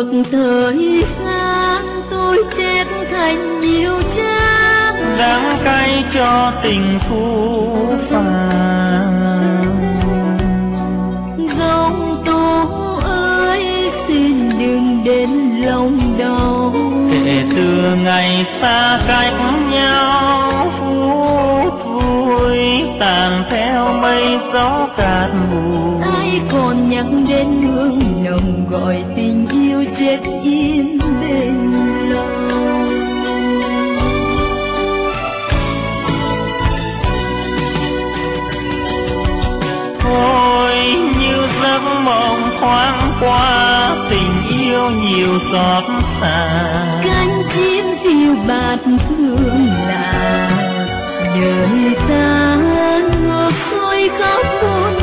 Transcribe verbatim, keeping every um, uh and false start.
ngược thời gian, tôi chết thành nhiều trang đắng cay cho tình phũ phàng. Dòng tố ơi xin đừng đến lòng đau, kể từ ngày xa cách nhau phút vui tàn theo mây gió cát buồn. ai còn nhắc đến hương nồng gọi tình yêu chết yên bên lòng. Thôi như giấc mộng thoáng qua, tình yêu nhiều xót xa. Cánh chim phiêu bạt thương là đời ta ngược thôi khóc buồn